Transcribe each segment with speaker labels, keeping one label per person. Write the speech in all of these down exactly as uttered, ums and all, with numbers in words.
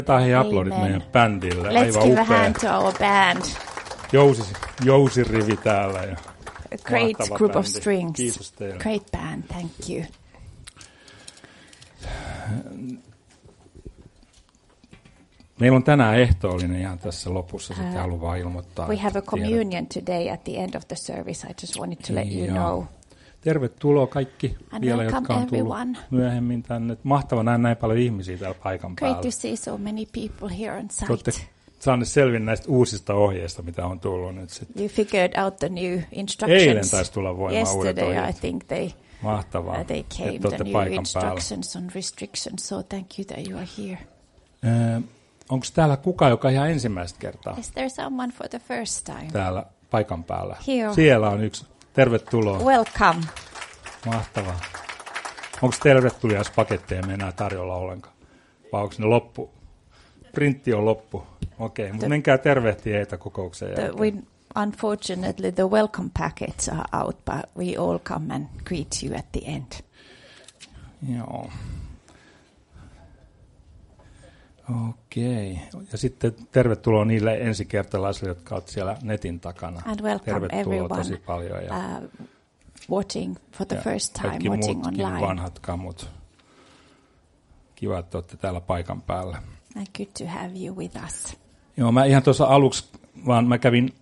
Speaker 1: Hei aplodit meidän bändille.
Speaker 2: Let's
Speaker 1: Aivan
Speaker 2: give a
Speaker 1: upea.
Speaker 2: hand to our band.
Speaker 1: Jousi, jousirivi täällä. Ja
Speaker 2: A great
Speaker 1: mahtava
Speaker 2: group of
Speaker 1: bändi.
Speaker 2: strings.
Speaker 1: Kiitos teille.
Speaker 2: Great band, thank you.
Speaker 1: Meillä on tänään ehtoollinen ihan tässä lopussa, sitten uh, haluan vaan ilmoittaa.
Speaker 2: We have a communion today at the end of the service. I just wanted to let you know.
Speaker 1: Tervetuloa kaikki
Speaker 2: And
Speaker 1: vielä, jotka on tullut
Speaker 2: everyone.
Speaker 1: myöhemmin tänne. Mahtava nähdä näin paljon ihmisiä täällä paikan
Speaker 2: Great
Speaker 1: päällä.
Speaker 2: to see so many people here on site.
Speaker 1: Olette saaneet selvin näistä uusista ohjeista, mitä on tullut nyt sitten.
Speaker 2: You figured out the new instructions.
Speaker 1: Eilen taisi tulla voimaan uudet
Speaker 2: Yesterday
Speaker 1: ohjeet.
Speaker 2: I think they,
Speaker 1: Mahtavaa,
Speaker 2: uh, they came
Speaker 1: että
Speaker 2: the
Speaker 1: olette
Speaker 2: new
Speaker 1: paikan
Speaker 2: instructions on restrictions, so thank you that you are here.
Speaker 1: Öö, Onko täällä kuka, joka ihan ensimmäistä kertaa
Speaker 2: Is there someone for the first time?
Speaker 1: täällä paikan päällä?
Speaker 2: Here.
Speaker 1: Siellä on yksi. Tervetuloa.
Speaker 2: Welcome.
Speaker 1: Mahtavaa. Onko tervetuliaispaketteja me enää tarjolla ollenkaan? Vai onko ne loppu? Printti on loppu. Okei, okay, mutta menkää tervehtiä heitä kokoukseen
Speaker 2: The,
Speaker 1: jälkeen.
Speaker 2: we, unfortunately, the welcome packets are out, but we all come and greet you at the end.
Speaker 1: Joo. Okei. Ja sitten tervetuloa niille ensikertalaisille, jotka ovat siellä netin takana.
Speaker 2: And welcome
Speaker 1: tervetuloa
Speaker 2: everyone
Speaker 1: tosi paljon. Ja,
Speaker 2: uh, watching for the
Speaker 1: ja
Speaker 2: first time,
Speaker 1: kaikki
Speaker 2: watching
Speaker 1: muutkin
Speaker 2: online.
Speaker 1: vanhat kamut. Kiva, että olette täällä paikan päällä.
Speaker 2: And good to have you with us.
Speaker 1: Joo, mä ihan tuossa aluksi, vaan mä kävin,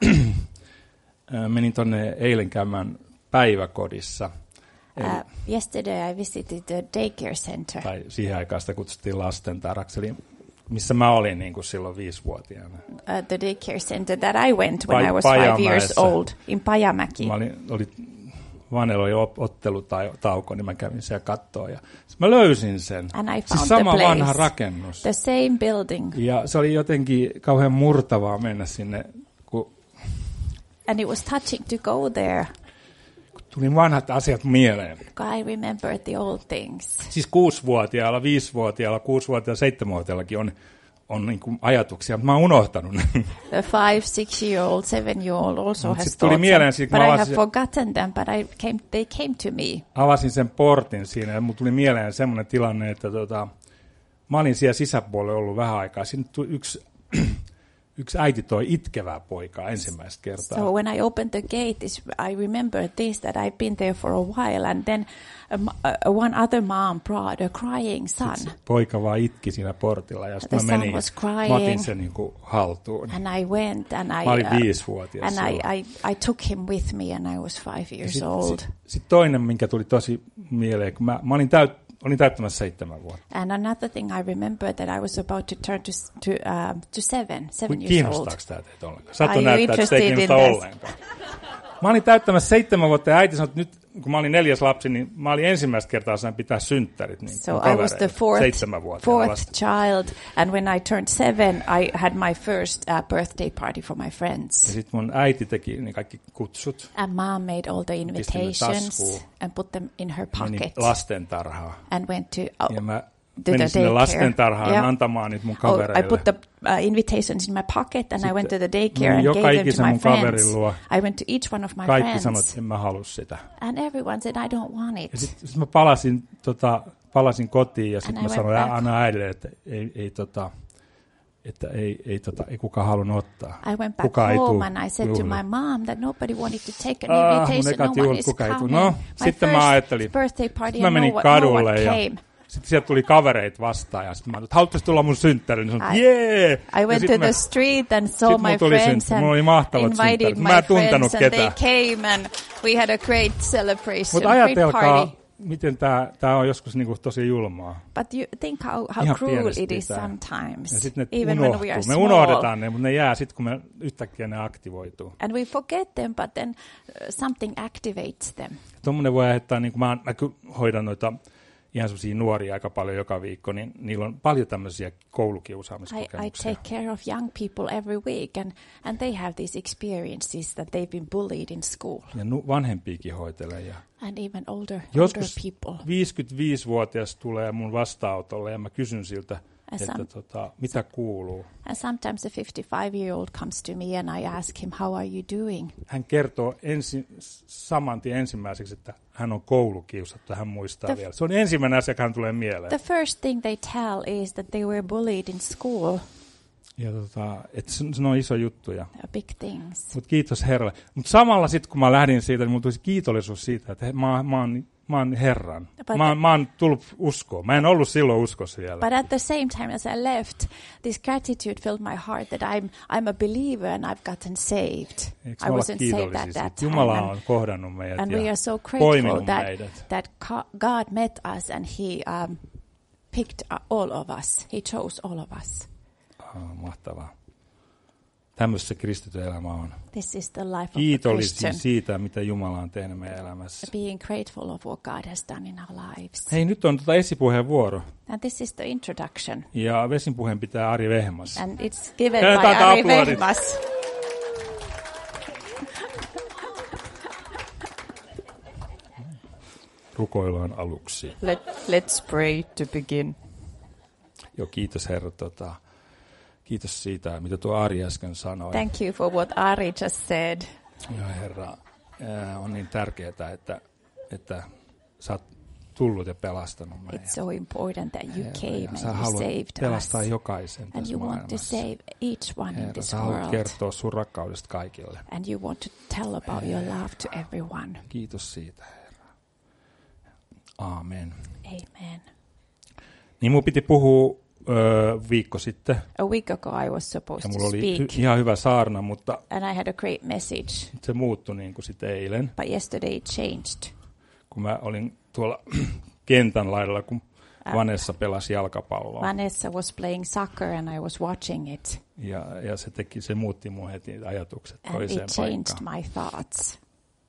Speaker 1: menin tonne eilen käymään päiväkodissa.
Speaker 2: Uh, yesterday I visited the daycare center.
Speaker 1: Tai siihen aikaan sitä kutsuttiin lastentarhaksi, eli missä mä olin niin kuin silloin viisivuotiaana.
Speaker 2: Uh, the daycare center that I went when
Speaker 1: Pa-
Speaker 2: I was five years
Speaker 1: Pajamäessä.
Speaker 2: old in Pajamäki.
Speaker 1: Mä olin, oli, Vanella oli ottelutauko, niin mä kävin siellä kattoon ja mä löysin sen.
Speaker 2: And I found
Speaker 1: Siis sama
Speaker 2: the place,
Speaker 1: vanha rakennus.
Speaker 2: The same building.
Speaker 1: Ja se oli jotenkin kauhean murtavaa mennä sinne, kun
Speaker 2: And it was touching to go there.
Speaker 1: tuli vanhat asiat mieleen.
Speaker 2: I remember the old things.
Speaker 1: Siis kuusivuotiaalla, viisivuotiaalla, kuusivuotiaalla, seitsemänvuotiaallakin on, on niin kuin ajatuksia, mutta mä oon unohtanut ne.
Speaker 2: The five, six-year-old, seven-year-old also
Speaker 1: Mut
Speaker 2: has
Speaker 1: sit tuli
Speaker 2: thoughts,
Speaker 1: mieleen
Speaker 2: and,
Speaker 1: siitä,
Speaker 2: but
Speaker 1: kun
Speaker 2: I
Speaker 1: mä
Speaker 2: have
Speaker 1: avasin-
Speaker 2: forgotten them, but I came, they came to me.
Speaker 1: Avasin sen portin siinä ja mulla tuli mieleen semmoinen tilanne, että tota, mä olin siellä sisäpuolella ollut vähän aikaa. Siinä tuli yksi, yksi äiti toi itkevää poikaa ensimmäistä kertaa.
Speaker 2: So when I opened the gate, is, I remember this, that I've been there for a while, and then um, uh, one other mom brought a crying son.
Speaker 1: Se poika vaan itki siinä portilla ja sitten
Speaker 2: The
Speaker 1: mä
Speaker 2: son
Speaker 1: menin,
Speaker 2: was
Speaker 1: mä
Speaker 2: crying.
Speaker 1: otin sen niin kuin haltuun.
Speaker 2: And I went, and I,
Speaker 1: Mä olin
Speaker 2: uh,
Speaker 1: viisivuotias
Speaker 2: and I,
Speaker 1: silloin.
Speaker 2: I, I took him with me, and I was five years
Speaker 1: Sitten
Speaker 2: old.
Speaker 1: sit, sit toinen, minkä tuli tosi mieleen, kun mä, mä olin, täyt, olin täyttämässä seitsemän vuotta.
Speaker 2: And another thing I remember that I was about to turn to s- to uh, to seven, seven years old.
Speaker 1: Kiinnostaako tämä teitä ollenkaan? Satu
Speaker 2: Are you
Speaker 1: näyttää, että sitä ei
Speaker 2: interested in
Speaker 1: kiinnosta
Speaker 2: this?
Speaker 1: ollenkaan. Mä olin täyttämässä seitsemän vuotta ja äiti sanoi, että nyt kun mä olin neljäs lapsi, niin mä olin ensimmäistä kertaa sain pitää synttärit. Niin
Speaker 2: So I was the fourth, fourth child, and when I turned seven, I had my first uh, birthday party for my
Speaker 1: Ja
Speaker 2: friends.
Speaker 1: sitten mun äiti teki niin kaikki kutsut.
Speaker 2: And mom made all the invitations
Speaker 1: taskuun.
Speaker 2: and put them in her
Speaker 1: Menin
Speaker 2: pocket
Speaker 1: lastentarhaan.
Speaker 2: and went to uh,
Speaker 1: Ja mä
Speaker 2: to
Speaker 1: menin
Speaker 2: the
Speaker 1: sinne
Speaker 2: daycare.
Speaker 1: lastentarhaan
Speaker 2: Yeah.
Speaker 1: antamaan niitä mun
Speaker 2: Oh,
Speaker 1: kavereille.
Speaker 2: I put the uh, invitations in my pocket, and I went to the daycare
Speaker 1: menin
Speaker 2: and
Speaker 1: joka
Speaker 2: gave them to
Speaker 1: ikisen
Speaker 2: my
Speaker 1: mun kaverin
Speaker 2: friends.
Speaker 1: luo.
Speaker 2: I went to each one of my
Speaker 1: Kaikki
Speaker 2: friends,
Speaker 1: sanoi, että en mä halua sitä.
Speaker 2: and everyone said, I don't want it.
Speaker 1: Ja sitten sit mä palasin, tota, palasin kotiin ja
Speaker 2: And
Speaker 1: sitten
Speaker 2: I
Speaker 1: mä
Speaker 2: went
Speaker 1: sanoin
Speaker 2: back.
Speaker 1: aina äidille, että ei, ei, tota, että ei, ei, tota, ei kukaan halunnut ottaa.
Speaker 2: I went back
Speaker 1: Kukaan ei
Speaker 2: home
Speaker 1: tuu
Speaker 2: and I said to
Speaker 1: juhliin.
Speaker 2: my mom that nobody wanted to take an
Speaker 1: Ah, mun
Speaker 2: invitation.
Speaker 1: ekat
Speaker 2: No one
Speaker 1: juhlat,
Speaker 2: is
Speaker 1: kukaan ei tuu.
Speaker 2: coming.
Speaker 1: No,
Speaker 2: My
Speaker 1: sitten mä
Speaker 2: first
Speaker 1: ajattelin.
Speaker 2: birthday party
Speaker 1: Sitten mä
Speaker 2: and
Speaker 1: menin
Speaker 2: no, one- no
Speaker 1: kadulle
Speaker 2: one
Speaker 1: ja
Speaker 2: came.
Speaker 1: sitten sieltä tuli kavereit vastaan ja sitten mä ajattelin, että haluatteko tulla mun synttäriin? Niin sanoin,
Speaker 2: I-
Speaker 1: jee!
Speaker 2: I went to the street and saw
Speaker 1: sit
Speaker 2: my
Speaker 1: mulla tuli
Speaker 2: friends
Speaker 1: synttärit.
Speaker 2: and
Speaker 1: Mulla oli mahtavat
Speaker 2: invited
Speaker 1: synttärit.
Speaker 2: my
Speaker 1: Mä en tuntenut
Speaker 2: friends and they
Speaker 1: ketään.
Speaker 2: came and we had a great celebration,
Speaker 1: Mutta
Speaker 2: great
Speaker 1: ajatelkaa,
Speaker 2: party.
Speaker 1: miten tää, tää on joskus niinku tosi julmaa.
Speaker 2: But you think how, how
Speaker 1: Ihan
Speaker 2: cruel
Speaker 1: pienesti
Speaker 2: it is
Speaker 1: tää.
Speaker 2: sometimes,
Speaker 1: Ja sitten ne
Speaker 2: even when we are
Speaker 1: unohtuu. Me
Speaker 2: small.
Speaker 1: unohdetaan ne, mutta ne jää sitten, kun me yhtäkkiä ne aktivoituu.
Speaker 2: And we forget them, but then uh, something activates them.
Speaker 1: Tuommoinen voi aiheuttaa, niin kuin mä, mä ky- hoidan noita ihan sellaisia nuoria aika paljon joka viikko, niin niillä on paljon tämmöisiä
Speaker 2: I,
Speaker 1: koulukiusaamiskokemuksia.
Speaker 2: I take care of young people every week, and, and they have these experiences that they've been bullied in school,
Speaker 1: Ja nu- vanhempiakin hoitelen. Ja
Speaker 2: and even older, older
Speaker 1: joskus
Speaker 2: people.
Speaker 1: viisikymmentäviisivuotias tulee mun vastaanotolle ja mä kysyn siltä,
Speaker 2: And
Speaker 1: että
Speaker 2: some-
Speaker 1: tota, mitä kuuluu.
Speaker 2: And sometimes a fifty-five-year-old comes to me and I ask him, how are you doing?
Speaker 1: Hän kertoo ensi, saman tien ensimmäiseksi, että hän on koulukiusattu, hän muistaa
Speaker 2: The-
Speaker 1: vielä. Se on ensimmäinen asia, joka hän tulee mieleen.
Speaker 2: The first thing they tell is that they were bullied in school.
Speaker 1: Ja tota, että se, se on iso juttuja.
Speaker 2: A big things.
Speaker 1: Mutta kiitos Herralle. Mutta samalla sitten, kun mä lähdin siitä, niin mulla tuli kiitollisuus siitä, että he, mä, mä, oon, mä oon Herran.
Speaker 2: But
Speaker 1: Mä, mä oon tullut uskoon. Mä en ollut silloin uskossa vielä.
Speaker 2: But at the same time as I left, this gratitude filled my heart that I'm I'm a believer and I've gotten saved.
Speaker 1: Eikö
Speaker 2: I
Speaker 1: me olla
Speaker 2: wasn't saved
Speaker 1: kiitollisia
Speaker 2: at
Speaker 1: siitä?
Speaker 2: that time.
Speaker 1: Jumala
Speaker 2: And,
Speaker 1: on kohdannut meidät
Speaker 2: and
Speaker 1: ja
Speaker 2: we are so grateful
Speaker 1: poiminut
Speaker 2: that,
Speaker 1: meidät.
Speaker 2: that co- God met us and he um, picked uh, all of us. He chose all of us.
Speaker 1: Ah, mahtavaa. Tämmöistä se kristityn elämä on.
Speaker 2: This is the life of a
Speaker 1: Kiitollisia
Speaker 2: Christian.
Speaker 1: siitä, mitä Jumala on tehnyt meidän elämässä.
Speaker 2: Being grateful of what God has done in our lives.
Speaker 1: Hei, nyt on tota esipuheen vuoro.
Speaker 2: And this is the introduction.
Speaker 1: Ja vesinpuheen pitää Ari Vehmas.
Speaker 2: And it's given
Speaker 1: Käännetään
Speaker 2: by Ari
Speaker 1: aplodit.
Speaker 2: Vehmas.
Speaker 1: Rukoillaan aluksi.
Speaker 2: Let, let's pray to begin.
Speaker 1: Joo, kiitos Herra. Tota, kiitos siitä, mitä tuo Ari äsken sanoi.
Speaker 2: Thank you for what Ari just said.
Speaker 1: Joo, Herra, ää, on niin tärkeää, että, että sä oot tullut ja pelastanut meidät.
Speaker 2: It's so important that you
Speaker 1: Herra,
Speaker 2: came
Speaker 1: ja
Speaker 2: and
Speaker 1: sä
Speaker 2: you
Speaker 1: haluat
Speaker 2: saved
Speaker 1: pelastaa
Speaker 2: us.
Speaker 1: jokaisen
Speaker 2: And
Speaker 1: tässä
Speaker 2: you want to
Speaker 1: maailmassa.
Speaker 2: save each one in
Speaker 1: Herra,
Speaker 2: this
Speaker 1: sä haluat
Speaker 2: world.
Speaker 1: kertoa sun rakkaudesta kaikille.
Speaker 2: And you want to tell about your love to everyone.
Speaker 1: Kiitos siitä, Herra. Aamen.
Speaker 2: Amen.
Speaker 1: Niin mun piti puhua ö, viikko sitten,
Speaker 2: A week ago I was
Speaker 1: ja
Speaker 2: supposed
Speaker 1: mulla
Speaker 2: to
Speaker 1: oli
Speaker 2: speak
Speaker 1: hy- ihan hyvä saarna, mutta
Speaker 2: and I had a great message,
Speaker 1: se muuttui niin kuin sitten eilen,
Speaker 2: but yesterday it changed.
Speaker 1: kun mä olin tuolla kentän laidalla, kun Vanessa pelasi jalkapalloa.
Speaker 2: Vanessa was playing soccer and I was watching it.
Speaker 1: Ja, ja se, teki, se muutti mun heti ajatukset
Speaker 2: And
Speaker 1: toiseen
Speaker 2: it changed
Speaker 1: paikkaan.
Speaker 2: my thoughts.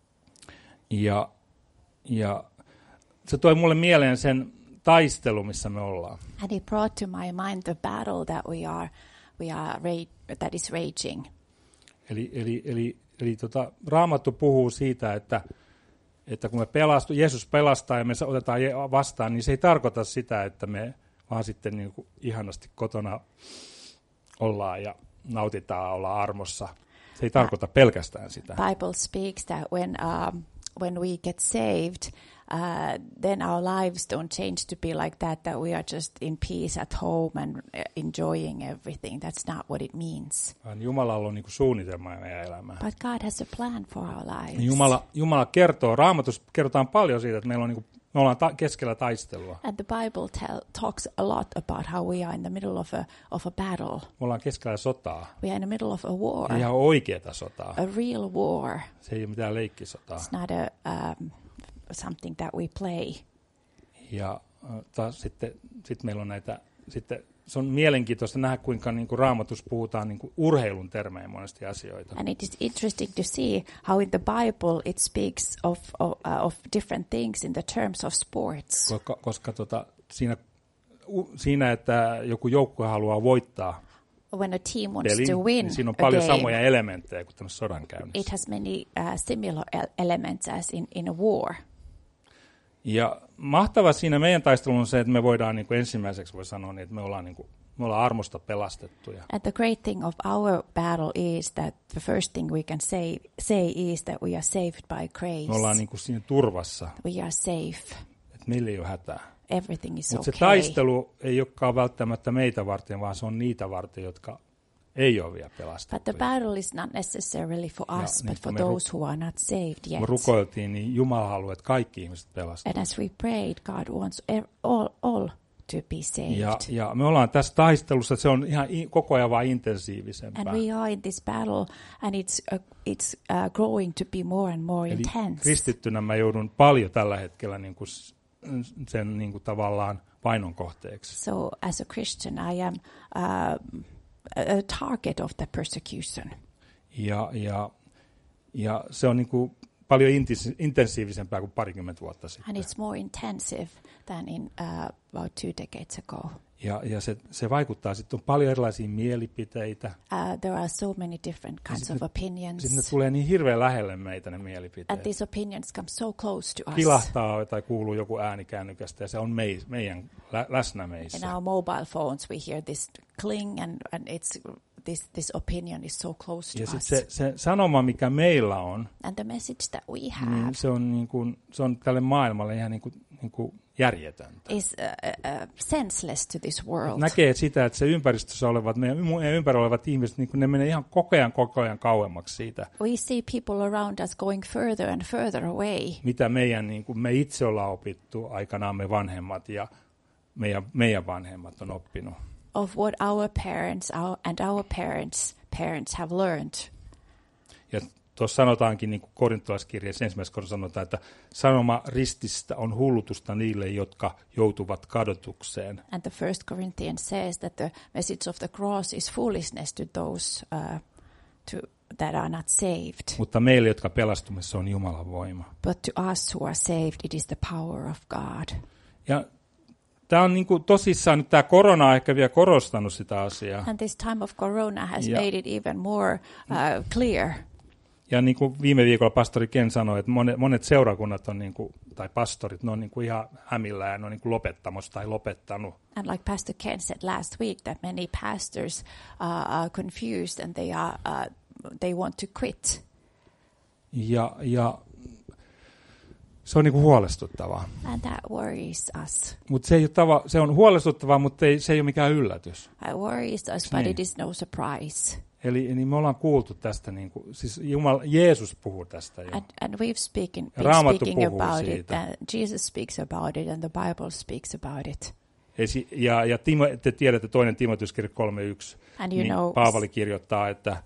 Speaker 1: Ja, ja se toi mulle mieleen sen taistelu, missä me ollaan.
Speaker 2: And it brought to my mind the battle that we are, we are ra- that is raging.
Speaker 1: Eli, eli, eli, eli tota, Raamattu puhuu siitä, että, että kun me pelastu, Jeesus pelastaa ja me otetaan vastaan, niin se ei tarkoita sitä, että me vaan sitten niin kuin ihanasti kotona ollaan ja nautitaan, ollaan armossa. Se ei tarkoita pelkästään sitä.
Speaker 2: Bible speaks that when um, when we get saved, uh, then our lives don't change to be like that, that we are just in peace at home and uh, enjoying everything. That's not what it means.
Speaker 1: Vaan Jumalalla on niin kuin suunnitelma meidän elämään.
Speaker 2: But God has a plan for our lives.
Speaker 1: Jumala, Jumala kertoo, Raamatussa kerrotaan paljon siitä, että meillä on niin kuin, me ollaan ta- keskellä taistelua.
Speaker 2: And the Bible tell, talks a lot about how we are in the middle of a of a battle.
Speaker 1: Me ollaan keskellä sotaa.
Speaker 2: We are in the middle of a war,
Speaker 1: Ihan oikeata sotaa.
Speaker 2: a real war.
Speaker 1: Se ei ole mitään leikkisotaa.
Speaker 2: It's not a um, something that we play.
Speaker 1: Ja äh, taas sitten sit meillä on näitä, sitten se on mielenkiintoista nähdä, kuinka niin kuin Raamatussa puhutaan niin kuin urheilun termein monesti asioita.
Speaker 2: And it is interesting to see how in the Bible it speaks of of, uh, of different things in the terms of sports.
Speaker 1: Koska, koska tota, siinä, u, siinä, että joku joukkue haluaa voittaa
Speaker 2: When a team wants
Speaker 1: pelin,
Speaker 2: to win
Speaker 1: niin siinä on
Speaker 2: a
Speaker 1: paljon
Speaker 2: game,
Speaker 1: samoja elementtejä kuin tämmöisessä sodankäynnissä.
Speaker 2: it has many uh, similar el- elements as in, in a war.
Speaker 1: Ja mahtava siinä meidän taistelussa on se, että me voidaan niin kuin ensimmäiseksi voi sanoa, niin, että me ollaan, niin kuin, me ollaan armosta pelastettuja.
Speaker 2: And the great thing of our battle is that the first thing we can say say is that we are saved by grace.
Speaker 1: Me ollaan niin kuin siinä turvassa,
Speaker 2: We are safe.
Speaker 1: että meillä ei ole hätää.
Speaker 2: Everything is
Speaker 1: Mutta se
Speaker 2: okay.
Speaker 1: taistelu ei olekaan välttämättä meitä varten, vaan se on niitä varten, jotka ei ole vielä
Speaker 2: But the
Speaker 1: pelastettuja.
Speaker 2: battle is not necessarily for
Speaker 1: Ja
Speaker 2: us,
Speaker 1: niin
Speaker 2: but for
Speaker 1: kuin me
Speaker 2: those who are not saved yet.
Speaker 1: Me rukoiltiin, niin Jumala haluaa, että kaikki ihmiset pelastuvat.
Speaker 2: And as we prayed, God wants ev- all, all to be saved.
Speaker 1: Ja, ja me ollaan tässä taistelussa, että se on ihan i- koko ajan vaan intensiivisempää.
Speaker 2: And we are in this battle, and it's uh, it's uh, growing to be more and more
Speaker 1: Eli
Speaker 2: intense.
Speaker 1: kristittynä mä joudun paljon tällä hetkellä niin kuin s- sen niin kuin tavallaan painon kohteeksi.
Speaker 2: So as a Christian, I am uh, a a target of the persecution.
Speaker 1: Ja, ja, ja se on niin kuin paljon intis- intensiivisempää kuin parikymmentä vuotta sitten.
Speaker 2: And it's more intensive than in uh, about two decades ago.
Speaker 1: Ja, ja se, se vaikuttaa, sitten on paljon erilaisia mielipiteitä.
Speaker 2: Uh, there are so many different kinds of opinions.
Speaker 1: Sitten ne tulee niin hirveän lähelle meitä ne mielipiteet.
Speaker 2: And these opinions come so close to us.
Speaker 1: Kilahtaa tai kuuluu joku ääni kännykästä ja se on mei, meidän lä, läsnä meissä.
Speaker 2: In our mobile phones we hear this cling and, and it's this this opinion is so close to
Speaker 1: ja
Speaker 2: us.
Speaker 1: Ja se, se sanoma, mikä meillä on,
Speaker 2: and the message that we have,
Speaker 1: niin se on niin kuin, se on tälle maailmalle ihan niin kuin, niin kuin järjetöntä.
Speaker 2: Is uh, uh, senseless to this world.
Speaker 1: Näkee sitä, että se ympäristössä olevat, meidän, meidän ympärillä olevat ihmiset, niin ne menee ihan koko ajan, koko ajan kauemmaksi siitä.
Speaker 2: We see people around us going further and further away.
Speaker 1: Mitä meidän, niin kuin me itse ollaan opittu aikanaan me vanhemmat ja meidän, meidän vanhemmat on oppinut.
Speaker 2: Of what our parents our, and our parents' parents have learned.
Speaker 1: Ja tuossa sanotaankin, niin kuin korintolaiskirjeessä ensimmäisessä kohdassa sanotaan, että sanoma rististä on hullutusta niille, jotka joutuvat kadotukseen.
Speaker 2: And the First Corinthians says that the message of the cross is foolishness to those uh, to, that are not saved.
Speaker 1: Mutta meille, jotka pelastumme, se on Jumalan voima.
Speaker 2: But to us who are saved, it is the power of God.
Speaker 1: Ja tämä on niin kuin tosissaan, nyt tämä korona on ehkä vielä korostanut sitä asiaa.
Speaker 2: And this time of corona has
Speaker 1: ja,
Speaker 2: made it even more uh, clear.
Speaker 1: Ja niin kuin viime viikolla pastori Ken sanoi, että monet, monet seurakunnat on niin kuin, tai pastorit, ne on niin kuin ihan hämillään, ne on niin kuin lopettamassa tai lopettanut.
Speaker 2: And like Pastor Ken said last week, that many pastors uh, are confused and they are uh, they want to quit.
Speaker 1: Ja, ja se on niin kuin huolestuttavaa.
Speaker 2: And that worries us.
Speaker 1: Mut se, ei ole tava, se on huolestuttavaa, mutta ei, se ei ole mikään yllätys.
Speaker 2: It worries us, but
Speaker 1: niin.
Speaker 2: It is no surprise.
Speaker 1: Eli niin me ollaan kuultu tästä, niin kuin, siis Jumala, Jeesus puhuu tästä jo.
Speaker 2: And, and we've speaking, been
Speaker 1: Raamattu
Speaker 2: speaking
Speaker 1: puhuu
Speaker 2: about
Speaker 1: siitä.
Speaker 2: it, and Jesus speaks about it, and the Bible speaks about it.
Speaker 1: Esi- ja ja Timo, te tiedätte toinen Timoteus-kirja kolme yksi, niin
Speaker 2: know,
Speaker 1: Paavali kirjoittaa, että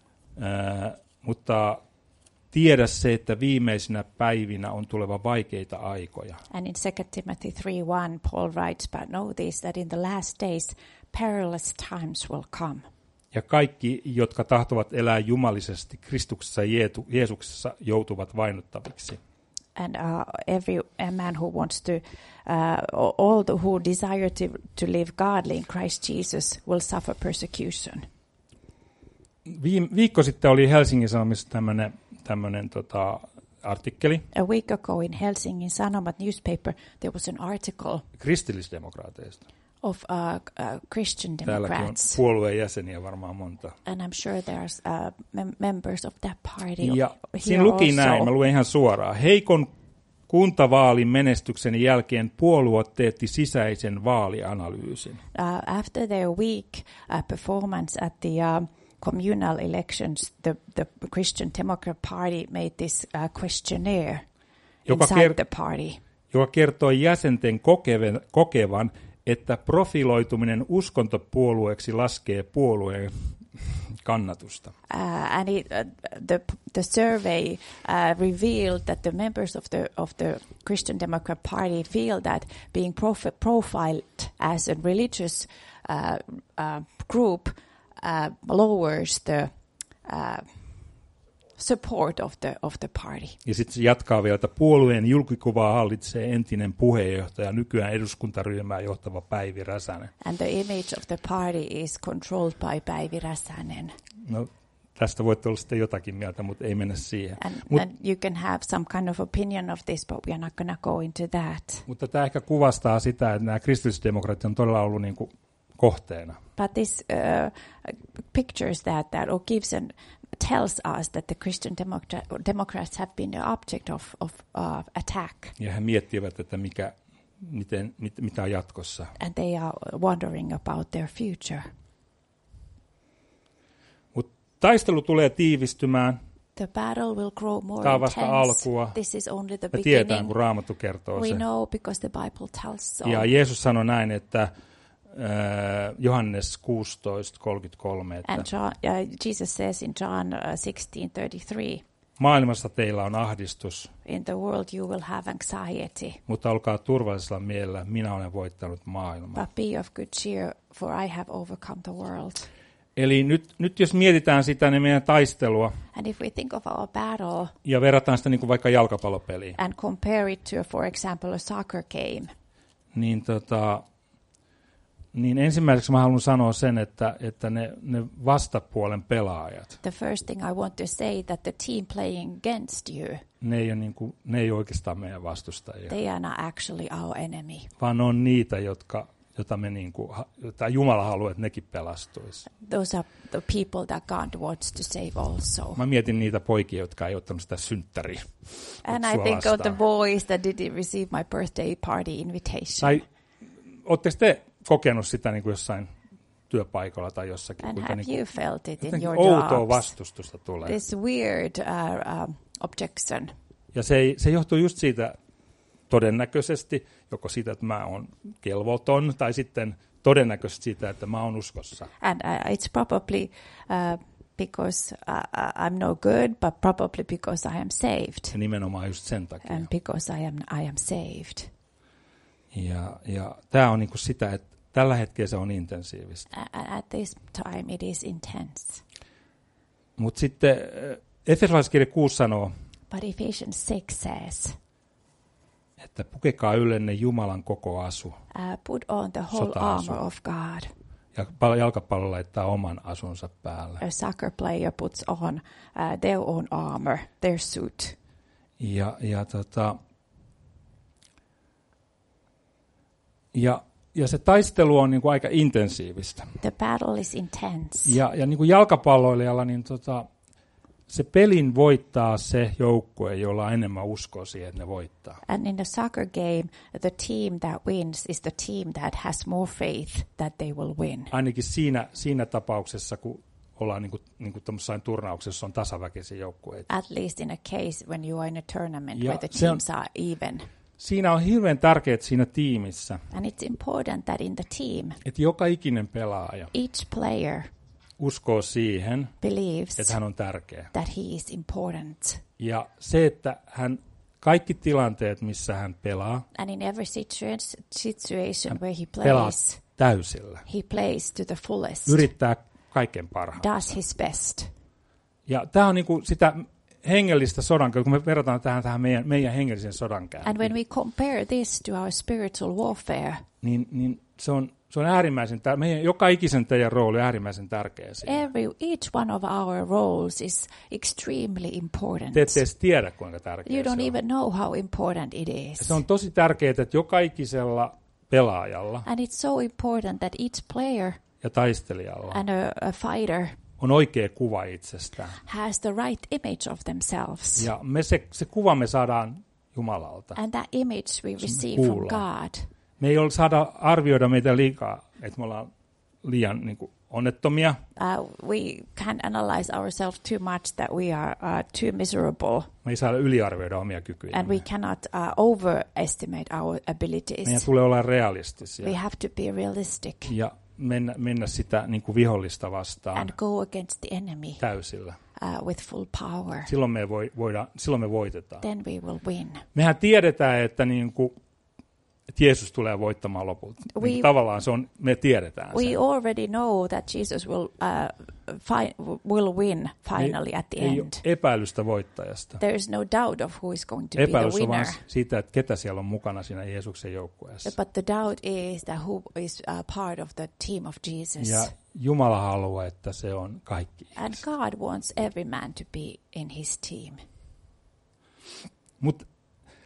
Speaker 1: ää, mutta tiedä se, että viimeisinä päivinä on tuleva vaikeita aikoja.
Speaker 2: And in Second Timothy three one, Paul writes, but know this, that in the last days perilous times will come.
Speaker 1: Ja kaikki, jotka tahtovat elää jumalisesti Kristuksessa ja Jeesuksessa, joutuvat vainottaviksi.
Speaker 2: And uh, every a man who wants to, uh, all the who desire to, to live godly in Christ Jesus will suffer persecution.
Speaker 1: Viime, viikko sitten oli Helsingin Sanomissa tämmöinen tämmöinen tota, artikkeli.
Speaker 2: A week ago in Helsingin Sanomat newspaper, there was an article
Speaker 1: kristillisdemokraateista.
Speaker 2: of uh, uh, Christian
Speaker 1: Täälläkin on
Speaker 2: Democrats.
Speaker 1: puolueen jäseniä varmaan monta.
Speaker 2: And I'm sure there's uh, mem- members of that party
Speaker 1: Ja
Speaker 2: here
Speaker 1: siinä luki
Speaker 2: also.
Speaker 1: näin, mä luen ihan suoraan. Heikon kuntavaalin menestyksen jälkeen puolue teetti sisäisen vaalianalyysin.
Speaker 2: Uh, after their weak uh, performance at the uh, communal elections, the, the Christian Democrat Party made this uh, questionnaire
Speaker 1: joka
Speaker 2: inside
Speaker 1: ker-
Speaker 2: the party.
Speaker 1: joka kertoi jäsenten kokevan, kokevan, että profiloituminen uskontopuolueeksi laskee puolueen kannatusta.
Speaker 2: Uh, and it, uh, the the survey uh, revealed that the members of the of the Christian Democrat Party feel that being profi- profiled as a religious uh, uh, group uh, lowers the uh, support of the of the party.
Speaker 1: Ja sitten se jatkaa vielä, että puolueen julkikuvaa hallitsee entinen puheenjohtaja, nykyään eduskuntaryhmää johtava Päivi Räsänen.
Speaker 2: And the image of the party is controlled by Päivi Räsänen.
Speaker 1: No, tästä voitte olla sitten jotakin mieltä, mutta ei mennä siihen.
Speaker 2: And,
Speaker 1: Mut,
Speaker 2: and you can have some kind of opinion of this, but we are not going to go into that.
Speaker 1: mutta tämä ehkä kuvastaa sitä, että nämä kristillisdemokraatit on todella ollut niin kuin kohteena.
Speaker 2: But this uh, pictures that, that or gives an tells us that the Christian Democrat, Democrats have been the object of, of uh, attack.
Speaker 1: Ja he miettivät, että mikä, miten, mit, mitä on jatkossa.
Speaker 2: And they are wondering about their future.
Speaker 1: Mutta taistelu tulee tiivistymään.
Speaker 2: The battle will grow more
Speaker 1: Tämä on vasta
Speaker 2: intense.
Speaker 1: alkua.
Speaker 2: This is only the
Speaker 1: Me
Speaker 2: beginning.
Speaker 1: tiedetään, kun Raamattu kertoo
Speaker 2: We
Speaker 1: sen.
Speaker 2: know because the Bible tells so.
Speaker 1: Ja Jeesus sanoi näin, että Johannes kuusitoista kolmekymmentäkolme, että
Speaker 2: And John, uh, Jesus says in John uh, sixteen thirty-three,
Speaker 1: maailmassa teillä on ahdistus,
Speaker 2: in the world you will have anxiety,
Speaker 1: mutta olkaa turvallisella mielellä, minä olen voittanut maailman.
Speaker 2: but be of good cheer, for I have overcome the world.
Speaker 1: Eli nyt, nyt jos mietitään sitä niin meidän taistelua
Speaker 2: And if we think of our battle
Speaker 1: ja verrataan sitä niin kuin vaikka jalkapallopeliin,
Speaker 2: and compare it to, for example, a soccer game,
Speaker 1: niin, tota, niin ensimmäiseksi mä haluan sanoa sen, että, että ne, ne vastapuolen pelaajat,
Speaker 2: the first thing I want to say that the team playing against you,
Speaker 1: ne ei ole, niin kuin, ne ei ole oikeastaan meidän vastustajia,
Speaker 2: they are not actually our enemy.
Speaker 1: vaan ne on niitä, jotka, jota me niin kuin, jota Jumala haluaa, että nekin pelastuisi.
Speaker 2: Those are the people that God wants to save also.
Speaker 1: Mä mietin niitä poikia, jotka ei ottanut sitä synttäriä.
Speaker 2: And I think of the boys that didn't receive my birthday party invitation.
Speaker 1: Tai ootteko te kokenut sitä niin kuin jossain työpaikalla tai jossakin?
Speaker 2: And
Speaker 1: kuinka
Speaker 2: have
Speaker 1: niin
Speaker 2: you felt it in
Speaker 1: kuin
Speaker 2: your
Speaker 1: outoa
Speaker 2: jobs?
Speaker 1: vastustusta tulee.
Speaker 2: This weird uh, um, objection.
Speaker 1: Ja se, ei, se johtuu just siitä todennäköisesti, joko siitä, että mä oon kelvoton, tai sitten todennäköisesti siitä, että mä oon uskossa.
Speaker 2: And uh, it's probably uh, because uh, I'm no good, but probably because I am saved.
Speaker 1: Ja nimenomaan just sen takia.
Speaker 2: And because I am, I am saved.
Speaker 1: Ja, ja tämä on niinku sitä, että tällä hetkellä se on intensiivistä.
Speaker 2: Uh, at this time it is intense.
Speaker 1: Mutta sitten Efesolaiskirja kuusi sanoo,
Speaker 2: But Ephesians six says,
Speaker 1: että pukekaa yllenne Jumalan koko asu.
Speaker 2: uh, put on the whole
Speaker 1: Sota-asu.
Speaker 2: armor of God.
Speaker 1: Ja jalkapallo laittaa oman asunsa päälle.
Speaker 2: A soccer player puts on uh, their own armor, their suit.
Speaker 1: Ja, ja, tota, ja, ja se taistelu on niin kuin aika intensiivistä.
Speaker 2: The battle is intense.
Speaker 1: Ja, ja niin kuin jalkapalloilijalla, niin tota, se pelin voittaa se joukkue, jolla on enemmän uskoa siihen, että ne voittaa.
Speaker 2: And in the soccer game, the team that wins is the team that has more faith that they will win.
Speaker 1: Ainakin siinä, siinä tapauksessa, kun ollaan niin kuin, niin kuin tämmöisessä turnauksessa, on tasaväkisiä joukkueita.
Speaker 2: At least in a case when you are in a tournament
Speaker 1: Ja
Speaker 2: where the
Speaker 1: se on-
Speaker 2: teams are even.
Speaker 1: Siinä on hirveän tärkeää siinä tiimissä,
Speaker 2: And it's important that in the team,
Speaker 1: että joka ikinen pelaaja
Speaker 2: each player
Speaker 1: uskoo siihen,
Speaker 2: believes
Speaker 1: että hän on tärkeä.
Speaker 2: that he is important.
Speaker 1: Ja se, että hän kaikki tilanteet, missä hän pelaa,
Speaker 2: And in every situa- situation where he
Speaker 1: pelaa
Speaker 2: plays,
Speaker 1: täysillä.
Speaker 2: he plays to the fullest,
Speaker 1: Yrittää kaiken parhaan.
Speaker 2: does his best.
Speaker 1: Ja tämä on niinku sitä hengellistä sodankäyntiä, kun me verrataan tähän, tähän meidän, meidän hengellisen sodankäyntiin,
Speaker 2: And when we compare this to our spiritual warfare,
Speaker 1: niin, niin se on, se on äärimmäisen tärkeä. Meidän joka ikisen teidän rooli on äärimmäisen tärkeä siinä.
Speaker 2: every each one of our roles is extremely important.
Speaker 1: Te ette edes tiedä, kuinka tärkeä
Speaker 2: You
Speaker 1: se
Speaker 2: don't
Speaker 1: on.
Speaker 2: even know how important it
Speaker 1: Ja
Speaker 2: is.
Speaker 1: se on tosi tärkeää, että joka ikisellä pelaajalla
Speaker 2: And it's so important that each player
Speaker 1: ja taistelijalla
Speaker 2: and a, a fighter
Speaker 1: on oikea kuva itsestään.
Speaker 2: has the right image of themselves.
Speaker 1: Ja me se, se kuva me saadaan Jumalalta.
Speaker 2: And that image we receive from
Speaker 1: kuullaan.
Speaker 2: God.
Speaker 1: Me ei ole saada arvioida meitä liikaa, että me ollaan liian niin kuin, onnettomia.
Speaker 2: Uh, we can't analyze ourselves too much that we are uh, too miserable.
Speaker 1: Me ei saada yliarvioida omia kykyjä.
Speaker 2: And we cannot uh, overestimate our abilities.
Speaker 1: Meidän tulee olla realistisia
Speaker 2: We have to be realistic
Speaker 1: ja mennä, mennä sitä niin kuin vihollista vastaan
Speaker 2: and go against the enemy
Speaker 1: täysillä.
Speaker 2: uh, with full power.
Speaker 1: Silloin me, voi, voidaan, silloin me voitetaan.
Speaker 2: Then we will win.
Speaker 1: Mehän tiedetään, että, niin kuin, että Jeesus tulee voittamaan lopulta.
Speaker 2: We-
Speaker 1: Niin tavallaan se on, me tiedetään
Speaker 2: We
Speaker 1: sen.
Speaker 2: already know that Jesus will uh, fi- will win finally at the
Speaker 1: ei ole
Speaker 2: end.
Speaker 1: epäilystä voittajasta.
Speaker 2: There is no doubt of who is going to be the
Speaker 1: Epäilys on vaan
Speaker 2: winner.
Speaker 1: siitä, että ketä siellä on mukana siinä Jeesuksen joukkueessa.
Speaker 2: But the doubt is that who is uh, part of the team of Jesus.
Speaker 1: Ja Jumala haluaa, että se on kaikki.
Speaker 2: And God wants every man to be in his team.
Speaker 1: Mutta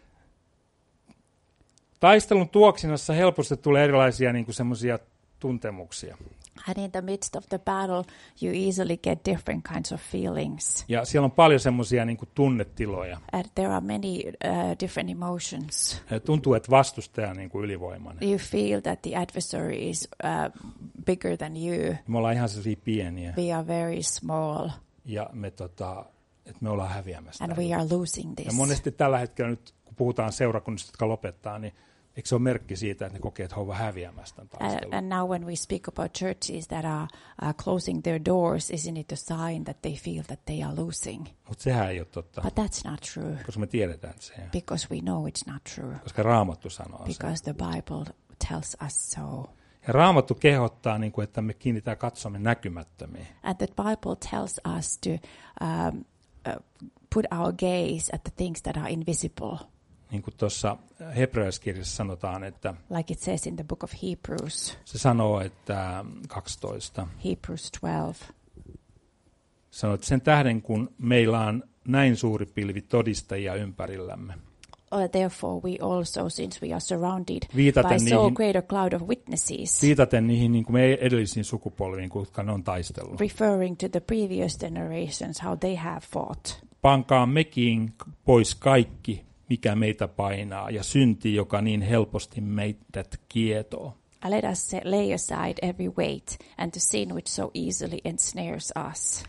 Speaker 1: taistelun tuoksinassa helposti tulee erilaisia niin semmoisia tuntemuksia.
Speaker 2: And in the midst of the battle, you easily get different kinds of feelings.
Speaker 1: Ja siellä on paljon semmoisia niin tunnetiloja.
Speaker 2: And there are many uh, different emotions.
Speaker 1: Tuntuu, että vastustaja on niin kuin ylivoimainen.
Speaker 2: You feel that the adversary is uh, bigger than you.
Speaker 1: Me ollaan ihan sellaisia pieniä.
Speaker 2: We are very small.
Speaker 1: Ja me, tota, että me ollaan häviämässä.
Speaker 2: And we are losing
Speaker 1: Ja
Speaker 2: this.
Speaker 1: monesti tällä hetkellä nyt, kun puhutaan seurakunnista, jotka lopettaa, niin eikö se ole merkki siitä, että ne kokee, että he ovat häviämässä tämän taistelun?
Speaker 2: And, and now when we speak about churches that are uh, closing their doors, isn't it a sign that they feel that they are losing?
Speaker 1: Mutta sehän ei ole totta,
Speaker 2: But that's not true,
Speaker 1: koska me tiedetään, että se ei ole.
Speaker 2: because we know it's not true,
Speaker 1: Koska Raamattu sanoo sen.
Speaker 2: because the Bible tells us so.
Speaker 1: Ja Raamattu kehottaa, niin kuin, että me kiinnitään katsomme näkymättömiin.
Speaker 2: And the Bible tells us to um, uh, put our gaze at the things that are invisible.
Speaker 1: Niin kuin tuossa hebrealaiskirjassa sanotaan, että
Speaker 2: Like it says in the book of Hebrews.
Speaker 1: Se sanoo, että kaksitoista.
Speaker 2: Hebrews twelve.
Speaker 1: Sanoo, että sen tähden, kun meillä on näin suuri pilvi todistajia ympärillämme.
Speaker 2: Uh, therefore we also, since we are surrounded
Speaker 1: Viitaten
Speaker 2: by so
Speaker 1: niihin-
Speaker 2: great a cloud of witnesses,
Speaker 1: Viitaten niihin niin kuin me edellisiin sukupolviin, jotka ne on taistellut.
Speaker 2: referring to the previous generations, how they have fought.
Speaker 1: Pankaa mekin pois kaikki, mikä meitä painaa, ja synti, joka niin helposti meidät kietoo.
Speaker 2: Uh, let us set- lay aside every weight and the sin which so easily ensnares us.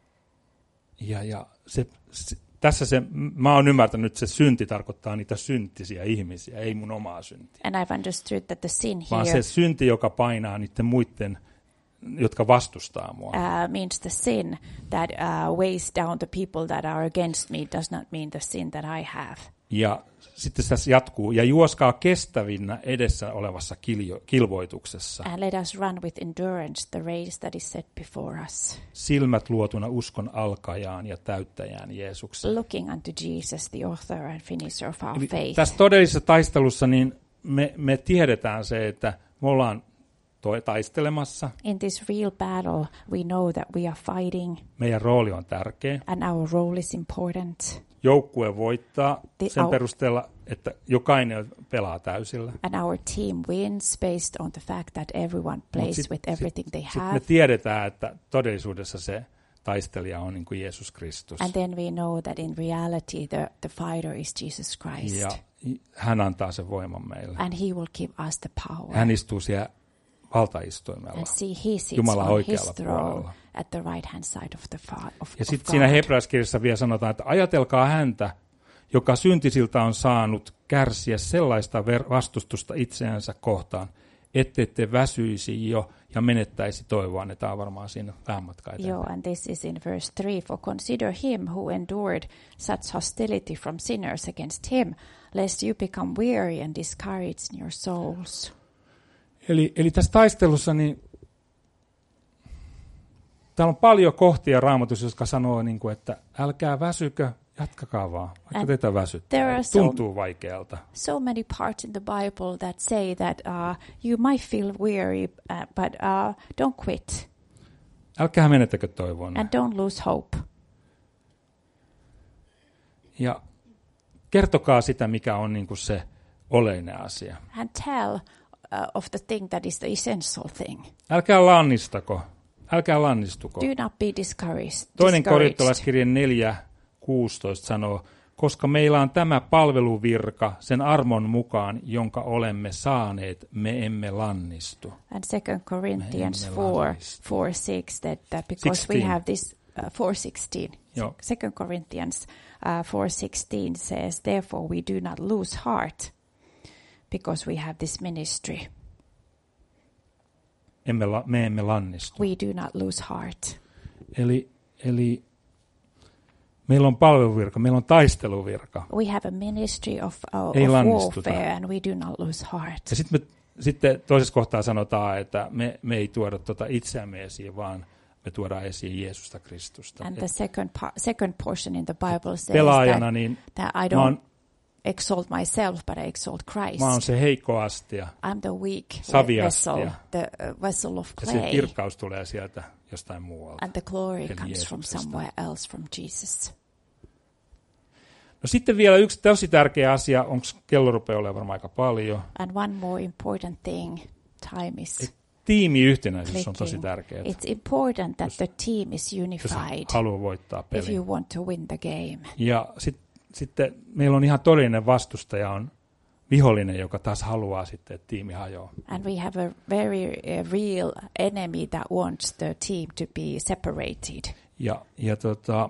Speaker 1: Ja, ja se, se, tässä se, mä oon ymmärtänyt, että se synti tarkoittaa niitä syntisiä ihmisiä, ei mun omaa syntiä.
Speaker 2: And I've understood that the sin
Speaker 1: Vaan
Speaker 2: here
Speaker 1: se synti, joka painaa niiden muiden, jotka vastustaa mua.
Speaker 2: uh, means the sin that uh, weighs down the people that are against me does not mean the sin that I have.
Speaker 1: Ja sitten tässä jatkuu, ja juoskaa kestävinnä edessä olevassa kiljo, kilvoituksessa,
Speaker 2: And let us run with endurance the race that is set before us,
Speaker 1: silmät luotuna uskon alkajaan ja täyttäjään Jeesukseen.
Speaker 2: looking unto Jesus, the author and finisher of our
Speaker 1: Eli
Speaker 2: faith.
Speaker 1: tässä todellisessa taistelussa niin me, me tiedetään se, että me ollaan toi taistelemassa,
Speaker 2: In this real battle, we know that we are fighting,
Speaker 1: meidän rooli on tärkeä.
Speaker 2: and our role is important.
Speaker 1: Joukkue voittaa
Speaker 2: The-
Speaker 1: sen
Speaker 2: au-
Speaker 1: perusteella, että jokainen pelaa täysillä.
Speaker 2: And our team wins based on the fact that everyone plays
Speaker 1: sit-
Speaker 2: with everything they
Speaker 1: Sitten
Speaker 2: have.
Speaker 1: me tiedetään, että todellisuudessa se taistelija on niin kuin Jeesus Kristus.
Speaker 2: And then we know that in reality, the, the fighter is Jesus Christ.
Speaker 1: Ja hän antaa sen voiman meille.
Speaker 2: And he will give us the power.
Speaker 1: Hän istuu siellä valtaistuimella.
Speaker 2: And see, he sits
Speaker 1: Jumalan
Speaker 2: on his
Speaker 1: oikealla
Speaker 2: throne
Speaker 1: puolella.
Speaker 2: at the right hand side of the fa- of,
Speaker 1: Ja
Speaker 2: of
Speaker 1: sitten
Speaker 2: God.
Speaker 1: siinä hebrealaiskirjassa vielä sanotaan, että ajatelkaa häntä, joka syntisiltä on saanut kärsiä sellaista ver- vastustusta itseänsä kohtaan, ettei te väsyisi jo ja menettäisi toivoa. Ne tämä on varmaan siinä vähän matkaa eteenpäin.
Speaker 2: Yo, and this is in verse three. For consider him who endured such hostility from sinners against him, lest you become weary and discouraged in your souls.
Speaker 1: Eli, eli tässä taistelussa niin täällä on paljon kohtia Raamatussa, jotka sanoo, niin kuin, että älkää väsykö, jatkakaa vaan, vaikka
Speaker 2: And
Speaker 1: teitä
Speaker 2: there
Speaker 1: väsyttää.
Speaker 2: are so-
Speaker 1: Tuntuu vaikealta.
Speaker 2: So many parts in the Bible that say that uh, you might feel weary, uh, but uh, don't quit
Speaker 1: Älkää menettäkö toivoon.
Speaker 2: and don't lose hope.
Speaker 1: Ja kertokaa sitä, mikä on niin kuin se oleellinen asia.
Speaker 2: And tell uh, of the thing that is the essential thing.
Speaker 1: Älkää lannistako. Älkää lannistuko.
Speaker 2: Do not be discouraged.
Speaker 1: Toinen
Speaker 2: discouraged.
Speaker 1: korintolaiskirjan neljä kuusitoista sanoo, koska meillä on tämä palveluvirka sen armon mukaan, jonka olemme saaneet, me emme lannistu.
Speaker 2: And Second Corinthians
Speaker 1: emme
Speaker 2: four,
Speaker 1: lannistu.
Speaker 2: four, six, that, that because we
Speaker 1: sixteen.
Speaker 2: have this, uh, four sixteen.
Speaker 1: Joo.
Speaker 2: Second Corinthians uh, four sixteen says, therefore we do not lose heart, because we have this ministry.
Speaker 1: Emme la, me emme lannistu.
Speaker 2: We do not lose heart.
Speaker 1: Eli, eli meillä on palveluvirka, meillä on taisteluvirka.
Speaker 2: We have a ministry of, uh,
Speaker 1: Ei
Speaker 2: of
Speaker 1: lannistuta.
Speaker 2: warfare, and we do not lose heart.
Speaker 1: Ja sitten me sitten toisessa kohtaa sanotaan, että me, me ei tuoda tuota itseämme esiin, vaan me tuodaan esiin Jeesusta Kristusta.
Speaker 2: And
Speaker 1: Et
Speaker 2: the second part, second portion in the Bible says
Speaker 1: pelaajana
Speaker 2: that,
Speaker 1: niin
Speaker 2: that I
Speaker 1: mä
Speaker 2: don't
Speaker 1: oon,
Speaker 2: exalt myself, but I exalt Christ.
Speaker 1: mä oon se heikko astia.
Speaker 2: I'm the weak
Speaker 1: Saviastia.
Speaker 2: vessel, the uh, vessel of
Speaker 1: Ja se
Speaker 2: clay,
Speaker 1: kirkkaus tulee sieltä jostain muualta.
Speaker 2: and the glory
Speaker 1: Eli
Speaker 2: comes from
Speaker 1: Jeesuksesta.
Speaker 2: somewhere else, from Jesus.
Speaker 1: No sitten vielä yksi tosi tärkeä asia, onko kello rupeaa olemaan varmaan aika paljon.
Speaker 2: And one more important thing, time is
Speaker 1: Tiimiyhtenäisyys on tosi
Speaker 2: clicking.
Speaker 1: tärkeää,
Speaker 2: It's important that the team is
Speaker 1: jos
Speaker 2: unified
Speaker 1: haluaa voittaa
Speaker 2: if
Speaker 1: pelin.
Speaker 2: you want to win the game.
Speaker 1: Ja sit, sitten meillä on ihan todellinen vastustaja, on vihollinen, joka taas haluaa sitten, että tiimi hajoaa.
Speaker 2: And we have a very uh, real enemy that wants the team to be separated.
Speaker 1: Ja, ja tota,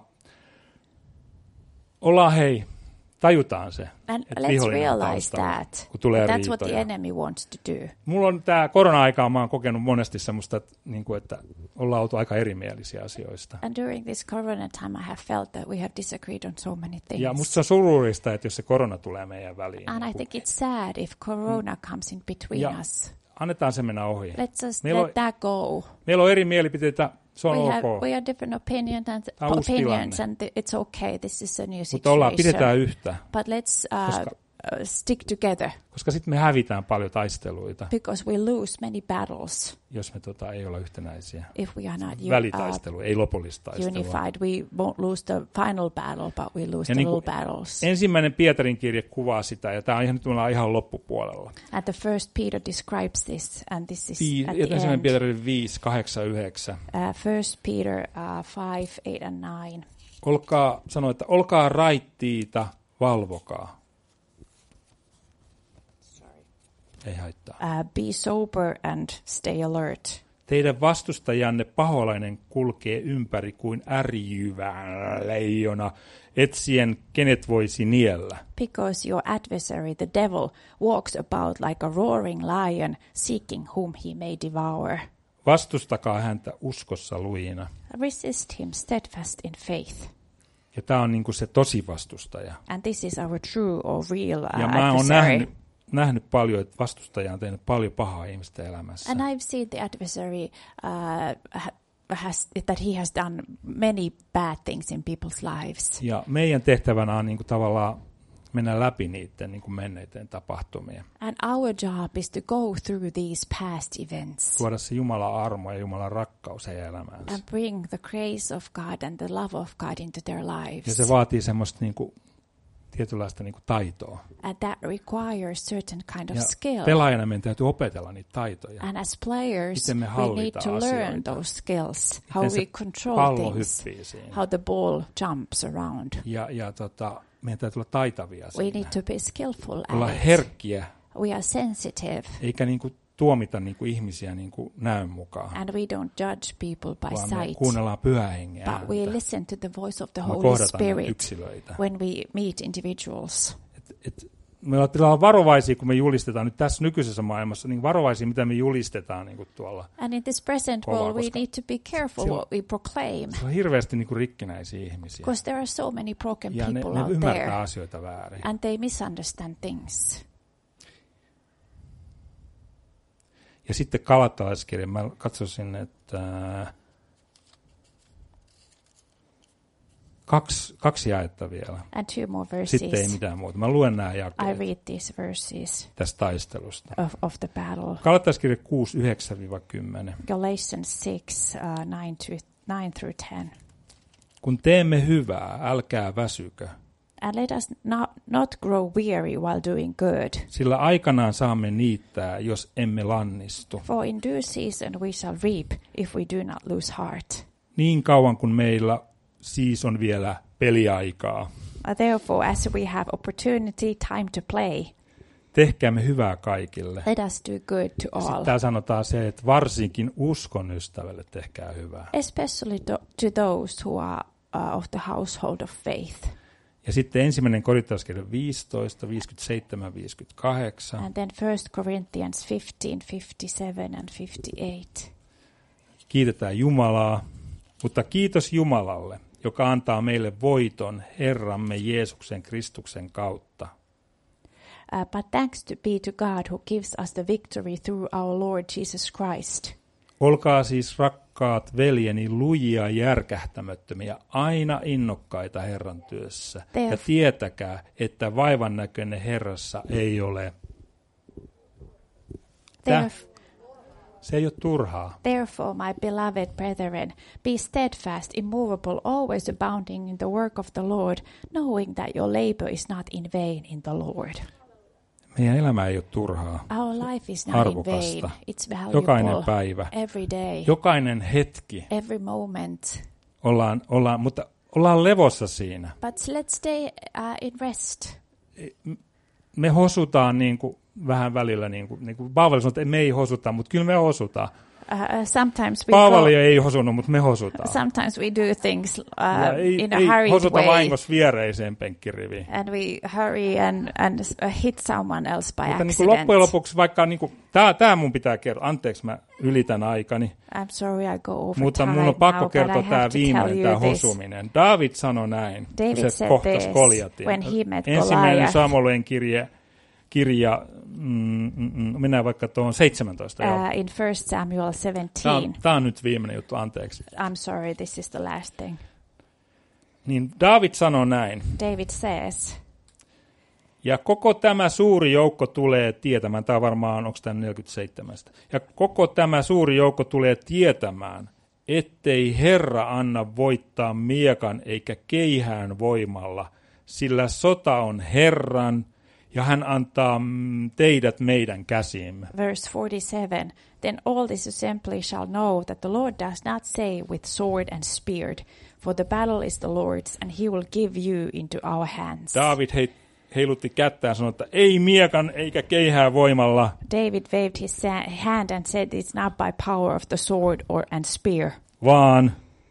Speaker 1: ollaan hei, tajutaan se,
Speaker 2: And
Speaker 1: että
Speaker 2: let's
Speaker 1: vihollinen on
Speaker 2: realize
Speaker 1: taustalla,
Speaker 2: that.
Speaker 1: kun tulee
Speaker 2: That's what the
Speaker 1: riitoja.
Speaker 2: enemy wants to do.
Speaker 1: Mulla on tämä korona-aikaa, mä oon kokenut monesti semmoista, että, niin kuin, että ollaan oltu aika erimielisiä asioista.
Speaker 2: And during this corona time, I have felt that we have disagreed on so many things.
Speaker 1: Ja musta se on surullista, että jos se korona tulee meidän väliin.
Speaker 2: And
Speaker 1: niin
Speaker 2: I
Speaker 1: kun
Speaker 2: think it's sad if corona comes in between
Speaker 1: Ja
Speaker 2: us.
Speaker 1: annetaan se mennä ohi.
Speaker 2: Let's just
Speaker 1: Meillä
Speaker 2: let
Speaker 1: on,
Speaker 2: that go.
Speaker 1: meillä on eri mielipiteitä, se on
Speaker 2: We
Speaker 1: ok.
Speaker 2: have, we have different opinions and,
Speaker 1: Tämä on uusi
Speaker 2: opinions
Speaker 1: tilanne.
Speaker 2: and it's okay. This is a new
Speaker 1: Mutta ollaan,
Speaker 2: situation.
Speaker 1: pidetään yhtä,
Speaker 2: But let's uh,
Speaker 1: Koska-
Speaker 2: uh, stick together
Speaker 1: koska sitten me hävitään paljon taisteluita,
Speaker 2: because we lose many battles
Speaker 1: jos me tota, ei olla yhtenäisiä.
Speaker 2: if we are not u-
Speaker 1: Välitaistelu, ei lopullista
Speaker 2: uh,
Speaker 1: taistelua.
Speaker 2: unified. We won't lose the final battle, but we lose
Speaker 1: Ja
Speaker 2: the
Speaker 1: niin
Speaker 2: little
Speaker 1: kuin
Speaker 2: battles.
Speaker 1: ensimmäinen Pietarin kirje kuvaa sitä, ja tämä on ihan, nyt me ollaan ihan loppupuolella.
Speaker 2: And the first Peter describes this, and this is
Speaker 1: Vii,
Speaker 2: at
Speaker 1: ja
Speaker 2: the
Speaker 1: ensimmäinen
Speaker 2: end.
Speaker 1: Pietari viisi, kahdeksan, yhdeksän.
Speaker 2: Uh, first Peter uh, five, eight and nine.
Speaker 1: Olkaa, sano, että olkaa raittiita, valvokaa. Ei haittaa.
Speaker 2: Uh, be sober and stay alert.
Speaker 1: Teidän vastustajanne paholainen kulkee ympäri kuin ärjyvä leijona, etsien kenet voisi niellä.
Speaker 2: Because your adversary, the devil, walks about like a roaring lion, seeking whom he may devour.
Speaker 1: Vastustakaa häntä uskossa lujina.
Speaker 2: Resist him steadfast in faith.
Speaker 1: Ja tämä on niin kuin se tosi vastustaja.
Speaker 2: And this is our true or real uh,
Speaker 1: Ja mä oon
Speaker 2: adversary.
Speaker 1: nähnyt, nähnyt paljon, että vastustaja on tehnyt paljon pahaa ihmisten elämässä.
Speaker 2: And I've seen the adversary uh, ha- has that he has done many bad things in people's lives.
Speaker 1: Ja meidän tehtävänä on niin kuin tavallaan mennä läpi niiden niin kuin menneiden tapahtumia.
Speaker 2: And our job is to go through these past events
Speaker 1: Tuoda se Jumalan armo ja Jumalan rakkaus heidän elämäänsä.
Speaker 2: and bring the grace of God and the love of God into their
Speaker 1: Ja
Speaker 2: lives.
Speaker 1: se vaatii semmoista niin kuin, tietynlaista niin kuin taitoa.
Speaker 2: And that requires certain kind of
Speaker 1: Ja
Speaker 2: skill.
Speaker 1: pelaajana meidän täytyy opetella niitä taitoja.
Speaker 2: And as players,
Speaker 1: Miten me
Speaker 2: we need
Speaker 1: hallitaan
Speaker 2: to learn
Speaker 1: asioita.
Speaker 2: those skills, how
Speaker 1: Miten se
Speaker 2: we control
Speaker 1: pallo
Speaker 2: things,
Speaker 1: hyppii siinä.
Speaker 2: how the ball jumps around.
Speaker 1: Ja, ja tota, meidän täytyy olla taitavia
Speaker 2: We
Speaker 1: siinä.
Speaker 2: need to be skillful
Speaker 1: Olla
Speaker 2: at it.
Speaker 1: herkkiä,
Speaker 2: We are sensitive,
Speaker 1: eikä niin kuin tuomita niin kuin ihmisiä niin kuin näön mukaan.
Speaker 2: and we don't judge people by
Speaker 1: Vaan me
Speaker 2: sight,
Speaker 1: kuunnellaan pyhän hengen
Speaker 2: but we
Speaker 1: ääntä.
Speaker 2: listen to the voice of the
Speaker 1: Me
Speaker 2: Holy
Speaker 1: kohdataan niitä
Speaker 2: Spirit
Speaker 1: yksilöitä.
Speaker 2: when we meet individuals.
Speaker 1: Et, et, me ollaan varovaisia, kun me julistetaan nyt tässä nykyisessä maailmassa, niin varovaisia, mitä me julistetaan niin kuin tuolla.
Speaker 2: And in this present
Speaker 1: Kovaa,
Speaker 2: world, we
Speaker 1: koska
Speaker 2: need to be careful
Speaker 1: se on-
Speaker 2: what we proclaim,
Speaker 1: Se on hirveästi niin kuin rikkinäisiä ihmisiä.
Speaker 2: because there are so many broken
Speaker 1: Ja ne,
Speaker 2: people
Speaker 1: ne
Speaker 2: out
Speaker 1: ymmärtää
Speaker 2: there,
Speaker 1: asioita väärin.
Speaker 2: and they misunderstand things.
Speaker 1: Ja sitten Galatalaiskirja, mä katsoisin, että kaksi, kaksi jaetta vielä.
Speaker 2: And two more
Speaker 1: Sitten ei
Speaker 2: verses.
Speaker 1: mitään muuta. Mä luen nämä
Speaker 2: I
Speaker 1: jakeet
Speaker 2: read these verses
Speaker 1: tästä taistelusta.
Speaker 2: of, of the battle.
Speaker 1: Galatalaiskirja kuusi, yhdeksän kymmenen.
Speaker 2: Galatians six, uh, nine, to, nine through ten.
Speaker 1: Kun teemme hyvää, älkää väsykö,
Speaker 2: And let us not, not grow weary while doing good.
Speaker 1: sillä aikanaan saamme niittää, jos emme lannistu.
Speaker 2: For in due season we shall reap if we do not lose heart.
Speaker 1: Niin kauan kuin meillä siis on vielä peliaikaa.
Speaker 2: Uh, Therefore, as we have opportunity, time to play,
Speaker 1: Tehkäämme hyvää kaikille.
Speaker 2: let us do good to all,
Speaker 1: Sitten täällä sanotaan se, että varsinkin uskon ystävälle tehkää hyvää.
Speaker 2: especially to, to those who are uh, of the household of faith.
Speaker 1: Ja sitten ensimmäinen Korintolaiskirja viisitoista, viisikymmentäseitsemän, viisikymmentäkahdeksan.
Speaker 2: And then First Corinthians fifteen, fifty-seven and fifty-eight.
Speaker 1: Kiitetään Jumalaa, mutta kiitos Jumalalle, joka antaa meille voiton Herramme Jeesuksen Kristuksen kautta.
Speaker 2: Uh, but thanks to be to God who gives us the victory through our Lord Jesus Christ.
Speaker 1: Olkaa siis rakkaat veljeni lujia järkähtämättömiä, aina innokkaita Herran työssä.
Speaker 2: Te-
Speaker 1: Ja tietäkää, että vaivan näköinen Herrassa ei ole. Tää,
Speaker 2: Theref-
Speaker 1: se ei ole turhaa.
Speaker 2: Therefore, my beloved brethren, be steadfast, immovable, always abounding in the work of the Lord, knowing that your labor is not in vain in the Lord.
Speaker 1: Meidän elämä ei ole turhaa.
Speaker 2: Our life is not in vain.
Speaker 1: Arvokasta.
Speaker 2: It's
Speaker 1: Jokainen
Speaker 2: valuable
Speaker 1: päivä,
Speaker 2: every day,
Speaker 1: jokainen hetki
Speaker 2: every moment.
Speaker 1: ollaan, ollaan, mutta ollaan levossa siinä.
Speaker 2: But let's stay uh, in rest.
Speaker 1: Me hosutaan niin kuin, vähän välillä, niin kuin, niin kuin Paavali sanoi, että me ei hosuta, mutta kyllä me hosutaan.
Speaker 2: Uh, uh, sometimes we
Speaker 1: Paavali
Speaker 2: go,
Speaker 1: ei hosunut, mutta me hosutaan.
Speaker 2: sometimes we do things uh,
Speaker 1: Ja ei,
Speaker 2: in a
Speaker 1: ei
Speaker 2: hurried
Speaker 1: hosuta
Speaker 2: way,
Speaker 1: vahingossa viereiseen penkkiriviin.
Speaker 2: and we hurry and, and uh, hit someone else by
Speaker 1: Mutta niin kuin
Speaker 2: accident.
Speaker 1: loppujen lopuksi, vaikka niin kuin, tämä, tämä mun pitää kertoa, anteeksi mä ylitän aikani,
Speaker 2: I'm sorry I go over
Speaker 1: mutta
Speaker 2: time
Speaker 1: mun on pakko
Speaker 2: now, but
Speaker 1: kertoa
Speaker 2: I
Speaker 1: tämä
Speaker 2: have to tell
Speaker 1: viimeinen,
Speaker 2: you
Speaker 1: tämä
Speaker 2: this.
Speaker 1: hosuminen. David sanoi näin,
Speaker 2: David
Speaker 1: kun se
Speaker 2: said
Speaker 1: kohtasi
Speaker 2: this
Speaker 1: Goljatin.
Speaker 2: when he met
Speaker 1: Ensimmäinen
Speaker 2: Goliath.
Speaker 1: Samuelin kirje, kirja, mm, mm, mennään vaikka tuohon seitsemäntoista.
Speaker 2: Uh, in First Samuel seventeen.
Speaker 1: Tämä on, tämä on nyt viimeinen juttu, anteeksi.
Speaker 2: I'm sorry, this is the last thing.
Speaker 1: Niin Daavid sanoo näin.
Speaker 2: David says,
Speaker 1: ja koko tämä suuri joukko tulee tietämään, tämä varmaan, onko tämä neljäkymmentäseitsemän, ja koko tämä suuri joukko tulee tietämään, ettei Herra anna voittaa miekan eikä keihään voimalla, sillä sota on Herran, ja hän antaa teidät meidän käsiimme.
Speaker 2: Verse forty-seven. Then all this assembly shall know that the Lord does not say with sword and spear, for the battle is the Lord's, and he will give you into our hands.
Speaker 1: David hei, heilutti kättään ja sanoi, että ei miekan eikä keihään voimalla.
Speaker 2: David waved his hand and said, it's not by power of the sword or and spear.
Speaker 1: Vaan,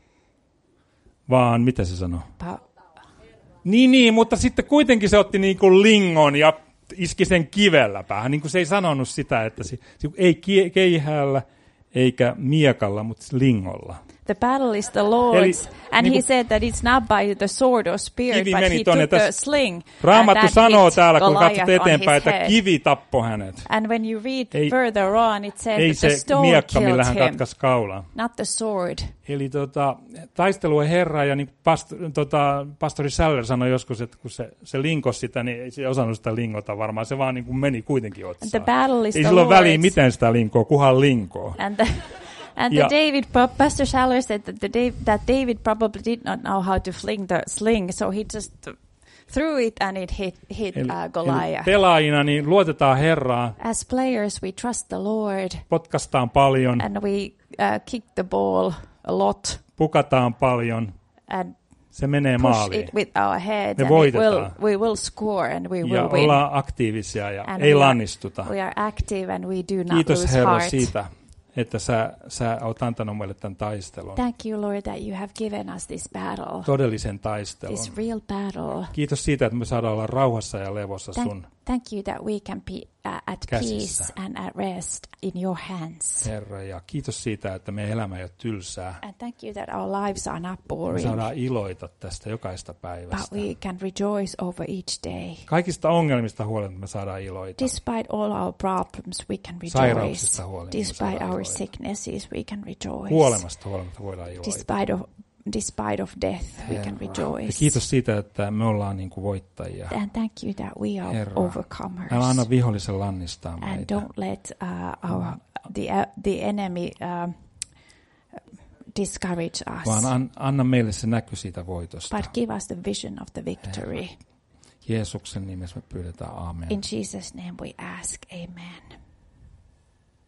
Speaker 1: vaan, mitä se sanoi?
Speaker 2: Pa-
Speaker 1: Niin, niin, mutta sitten kuitenkin se otti niin kuin lingon ja iski sen kivellä päähän. Niin kuin se ei sanonut sitä, että se, se ei keihäällä eikä miekalla, mutta lingolla.
Speaker 2: The battle is the Lord's,
Speaker 1: Eli,
Speaker 2: and
Speaker 1: niin
Speaker 2: he said that it's not by the sword or spear, but he took a sling.
Speaker 1: Raamattu sanoo täällä, kun
Speaker 2: Goliath
Speaker 1: katsot eteenpäin, että
Speaker 2: head.
Speaker 1: kivi tappoi hänet.
Speaker 2: And when you read
Speaker 1: ei,
Speaker 2: further on, it says
Speaker 1: ei
Speaker 2: that the
Speaker 1: se
Speaker 2: stone
Speaker 1: miekka, millä
Speaker 2: killed
Speaker 1: hän
Speaker 2: him,
Speaker 1: katkaisi kaulaan.
Speaker 2: not the sword.
Speaker 1: Eli tota, taistelu on Herra, ja niin past, tota, pastori Säller sanoi joskus, että kun se, se linkosi sitä, niin ei se osannut sitä lingota varmaan, se vaan niin kuin meni kuitenkin otsaan.
Speaker 2: The battle is
Speaker 1: ei
Speaker 2: the
Speaker 1: sillä ole väliä,
Speaker 2: Lord's.
Speaker 1: miten sitä linkoo, kunhan linkoo.
Speaker 2: And the, and
Speaker 1: Ja-
Speaker 2: the David, Pastor Schaller said that, the Dave, that David probably did not know how to fling the sling, so he just threw it and it hit, hit
Speaker 1: Eli,
Speaker 2: uh,
Speaker 1: eli
Speaker 2: Goliath.
Speaker 1: pelaajina niin luotetaan Herraan,
Speaker 2: As players, we trust the Lord,
Speaker 1: potkastaan paljon,
Speaker 2: and we uh, kick the ball a lot
Speaker 1: pukataan paljon,
Speaker 2: and
Speaker 1: se menee
Speaker 2: push
Speaker 1: maaliin.
Speaker 2: it with our heads,
Speaker 1: Me
Speaker 2: and it will,
Speaker 1: voitetaan.
Speaker 2: we will score and we
Speaker 1: Ja
Speaker 2: will win.
Speaker 1: ollaan aktiivisia ja
Speaker 2: And
Speaker 1: ei
Speaker 2: we are-
Speaker 1: lannistuta.
Speaker 2: We are active and we do not
Speaker 1: Kiitos
Speaker 2: lose
Speaker 1: Herra
Speaker 2: heart.
Speaker 1: siitä, että sä, sä oot antanut meille tämän taistelun.
Speaker 2: Thank you, Lord, that you have given us this battle,
Speaker 1: Todellisen taistelun.
Speaker 2: this real battle.
Speaker 1: Kiitos siitä, että me saadaan olla rauhassa ja levossa
Speaker 2: Thank,
Speaker 1: sun,
Speaker 2: thank you that we can be uh, at
Speaker 1: Käsissä.
Speaker 2: peace and at rest in your hands.
Speaker 1: Herra. Ja kiitos siitä, että meidän elämä ei ole tylsää.
Speaker 2: And thank you that our lives are not
Speaker 1: Me
Speaker 2: boring,
Speaker 1: saadaan iloita tästä jokaista
Speaker 2: but
Speaker 1: päivästä.
Speaker 2: we can rejoice over each day.
Speaker 1: Kaikista ongelmista huolimatta me saadaan iloita.
Speaker 2: Despite all our problems, we can rejoice.
Speaker 1: Sairauksista huolimatta me
Speaker 2: Despite
Speaker 1: saadaan
Speaker 2: our
Speaker 1: iloita.
Speaker 2: sicknesses, we can rejoice.
Speaker 1: Kuolemasta huolimatta voidaan iloita.
Speaker 2: Despite of, despite of death, we can
Speaker 1: Herra. Ja
Speaker 2: rejoice.
Speaker 1: kiitos siitä, että me ollaan niin kuin voittajia.
Speaker 2: And thank you that we are
Speaker 1: Herra.
Speaker 2: overcomers.
Speaker 1: Älä anna vihollisen lannistaa
Speaker 2: And
Speaker 1: meitä.
Speaker 2: don't let uh, our the uh, the enemy uh, discourage us,
Speaker 1: Vaan an, anna meille se näky siitä voitosta.
Speaker 2: but give us the vision of the victory.
Speaker 1: Jeesuksen nimessä me pyydetään aamen.
Speaker 2: In Jesus' name we ask, amen.